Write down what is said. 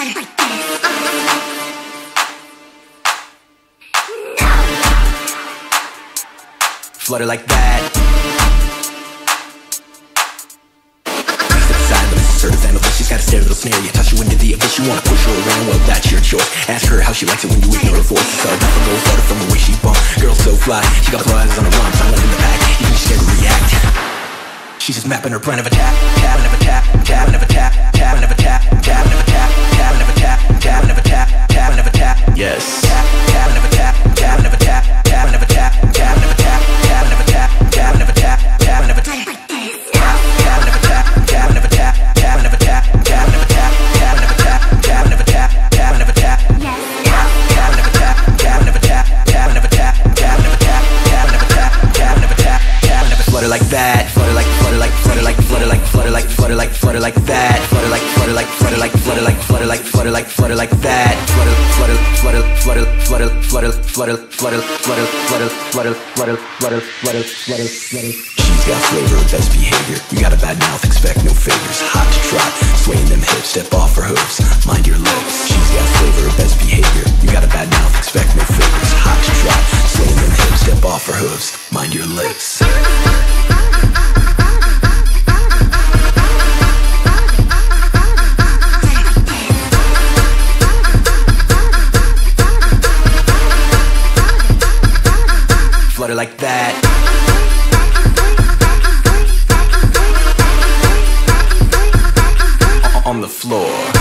Flutter like that. Assertive animal, she's got a stare that'll snare you. Toss you into the abyss, you wanna push her around, well that's your choice. Ask her how she likes it when you ignore her voice. It's hard not to go flutter from the way she bump. Girl so fly, she got claws on her arm, silent in the back, even scared to react. She's just mapping her plan of attack. Tap, never tap, tap, never tap, tap, never tap, tap, never tap, tap, never tap, tap, never tap, tap, never tap. Yes. Tap, tap, never tap, tap, never tap, tap, never tap, tap, never tap, tap, never tap, tap, never tap, tap, never tap. Flutter like that, flutter like, flutter like, flutter like, flutter like, flutter like, flutter like, flutter like that, flutter like, flutter like, flutter like, flutter like, flutter like, flutter like, flutter like that, flutter, flutter, flutter, flutter, flutter, flutter, flutter, flutter, flutter, flutter, flutter, flutter, flutter, flutter, flutter, flutter. She's got flavor, best behavior. You got a bad mouth, expect no favors. Hot to trot, swaying them hips, step off her hooves, mind your lips. She's got flavor, best behavior. You got a bad mouth, expect no favors. Hot to trot, swaying them hips, step off her hooves, mind your lips. Flutter like that. On the floor.